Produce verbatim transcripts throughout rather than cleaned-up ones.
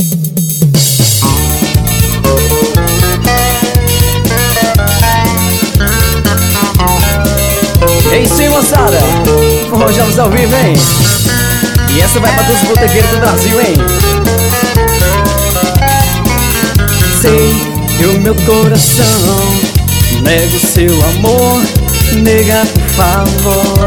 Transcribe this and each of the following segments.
É isso aí, moçada, forrojamos ao vivo, hein? E essa vai pra todos os botequeiros do Brasil, hein? Sei que o meu coração nega o seu amor, nega por favor.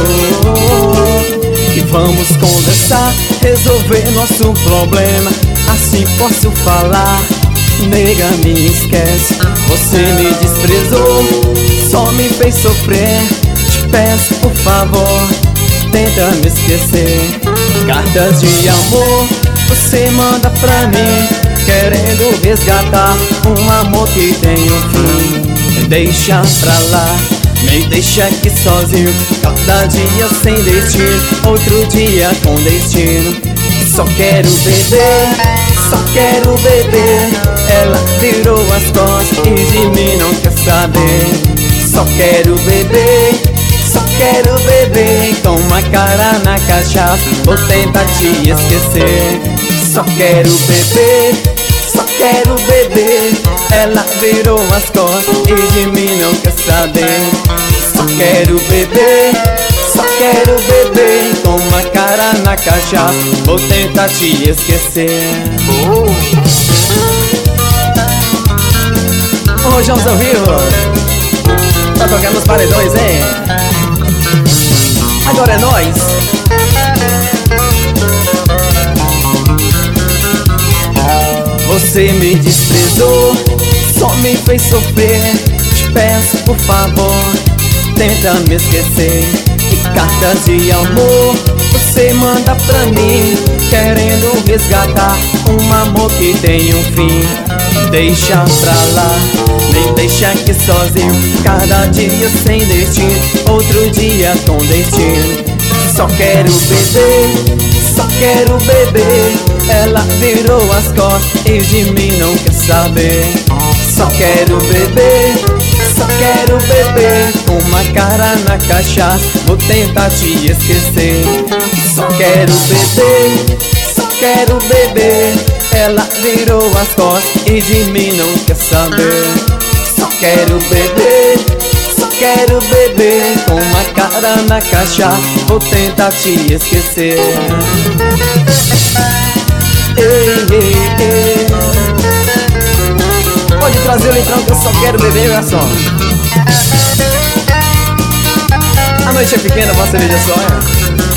E vamos conversar, resolver nosso problema, assim posso falar. Nega, me esquece, você me desprezou, só me fez sofrer. Te peço por favor, tenta me esquecer. Cartas de amor você manda pra mim, querendo resgatar um amor que tem um fim. Deixa pra lá, me deixa aqui sozinho, cada dia sem destino, outro dia com destino. Só quero beber, só quero beber. Ela virou as costas e de mim não quer saber. Só quero beber, só quero beber. Toma cara na cachaça, vou tentar te esquecer. Só quero beber, só quero beber. Ela virou as costas e de mim não quer saber. Só quero beber, só quero beber. Toma cara na cachaça, vou tentar te esquecer. Ô, Rojão ao vivo, tá tocando os paredões, hein? Agora é nóis. Você me desprezou, só me fez sofrer. Te peço por favor, tenta me esquecer. E cartas de amor você manda pra mim, querendo resgatar um amor que tem um fim. Deixa pra lá, me deixa aqui sozinho, cada dia sem destino, outro dia com destino. Só quero beber, só quero beber. Ela virou as costas e de mim não quer saber. Só quero beber, só quero beber. Uma cara na cachaça, vou tentar te esquecer. Só quero beber, só quero beber. Ela virou as costas e de mim não quer saber. Só quero beber, só quero beber. Uma cara na cachaça, vou tentar te esquecer. Ei, ei, ei. Pode trazer o litrão que eu só quero beber, garçom. A noite é pequena, uma cerveja só, é?